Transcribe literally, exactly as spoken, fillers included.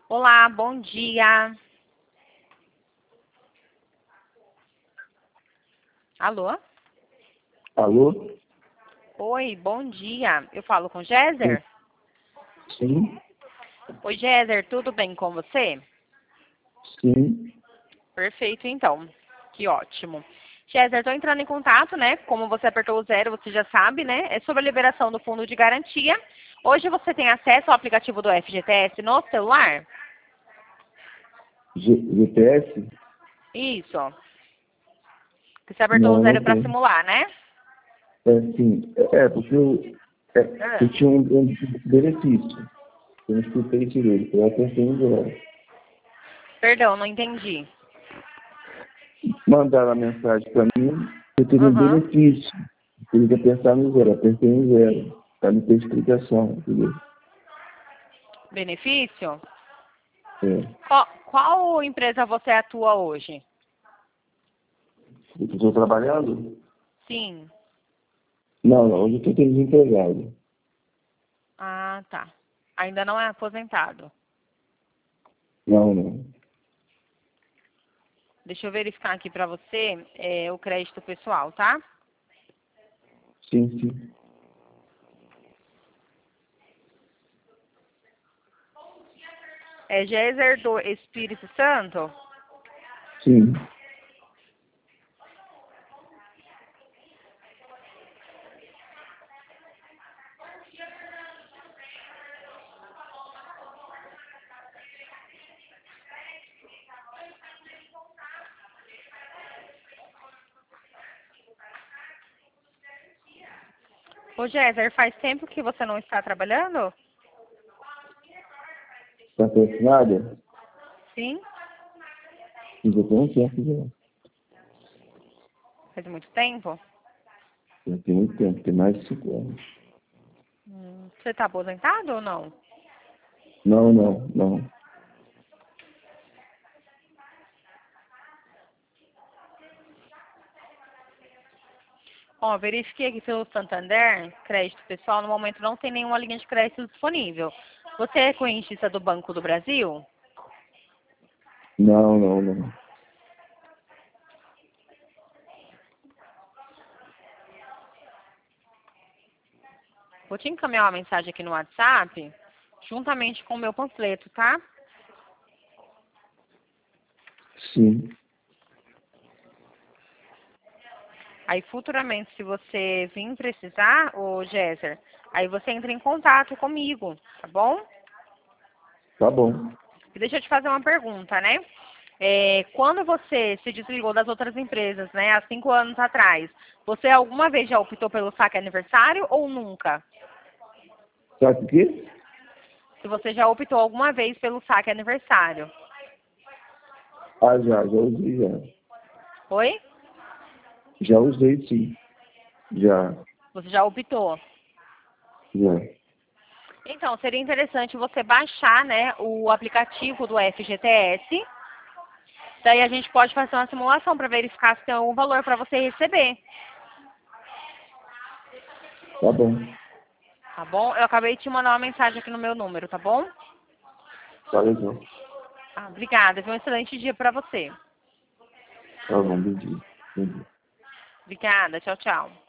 Olá, bom dia. Alô? Alô? Oi, bom dia. Eu falo com Géser? Sim, Oi, Géser, tudo bem com você? sim, Perfeito, então. Que ótimo. Géser, estou entrando em contato, né? Como você apertou o zero, você já sabe, né? É sobre a liberação do fundo de garantia. Hoje você tem acesso ao aplicativo do F G T S no celular? G GPS? Isso. Você apertou o Não, zero não para tem. simular, né? É, sim, é, é, porque eu, é, Ah, eu tinha um, um benefício. Eu não escutei direito, eu apertei em zero. perdão, não entendi. Mandaram a mensagem para mim, eu teria um Aham. benefício. Eu ia apertar no zero, apertei em zero. Para não ter explicação, entendeu? Benefício? É. Qual, qual empresa você atua hoje? Eu estou trabalhando? Sim. Não, não, hoje eu estou desempregado. Ah, tá. Ainda não é aposentado. Não, não. Deixa eu verificar aqui para você é, o crédito pessoal, tá? Sim, sim. É Géser do Espírito Santo? Sim. Ô, Géser, faz tempo que você não está trabalhando? Está assinada? Sim. Já tem um tempo já. Faz muito tempo? Já tem muito tempo, tem mais de cinco anos. Hum, Você está aposentado ou não? Não, não, não. Ó, verifiquei aqui pelo Santander, crédito pessoal, no momento não tem nenhuma linha de crédito disponível. Você é correntista do Banco do Brasil? Não, não, não. Vou te encaminhar uma mensagem aqui no WhatsApp, juntamente com o meu panfleto, tá? Sim, Aí futuramente, se você vir precisar, ô Géser, aí você entra em contato comigo, tá bom? tá bom. E deixa eu te fazer uma pergunta, né? É, quando você se desligou das outras empresas, né, há cinco anos atrás, você alguma vez já optou pelo saque aniversário ou nunca? Sabe o quê? Se você já optou alguma vez pelo saque aniversário. Ah, já, já usei, já. Oi? Já usei, sim. Já, Você já optou. já. Então, seria interessante você baixar, né, o aplicativo do F G T S. Daí a gente pode fazer uma simulação para verificar se tem algum valor para você receber. Tá bom. Tá bom? Eu acabei de te mandar uma mensagem aqui no meu número, tá bom? Tá legal. Ah, obrigada. Foi um excelente dia para você. Tá bom, entendi. Entendi. Obrigada. Tchau, tchau.